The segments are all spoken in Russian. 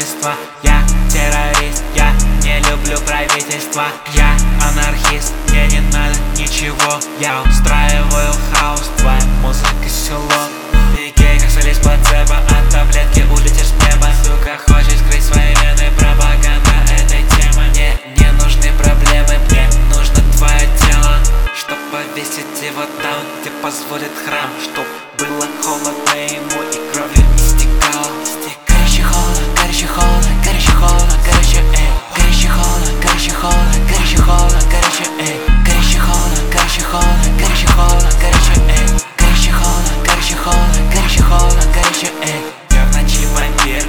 общества. Я террорист, я не люблю правительство. Я анархист, мне не надо ничего. Я устраиваю хаос, твоя музыка село. Беги, как солист плацебо, от таблетки улетишь с неба. Сука, хочешь скрыть свои вены, пропаганда этой темы. Мне не нужны проблемы, мне нужно твое тело, чтоб повесить его там, где позволит храм. Чтоб было холодно ему и кровью не стекало. Горячий холод, горячий холод, горячий холод, горячий эй. Горячий холод, горячий холод, горячий холод, горячий эй. Горячий холод, горячий холод, горячий холод, горячий эй. Горячий холод, горячий холод, горячий холод, горячий эй. Я в ночи вампир,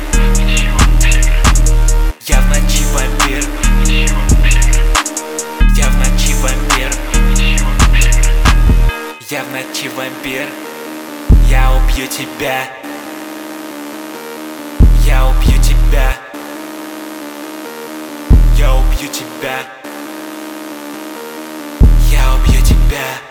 я в ночи вампир, я в ночи вампир, я в ночи вампир. Я убью тебя, я убью тебя, я убью тебя, я убью тебя.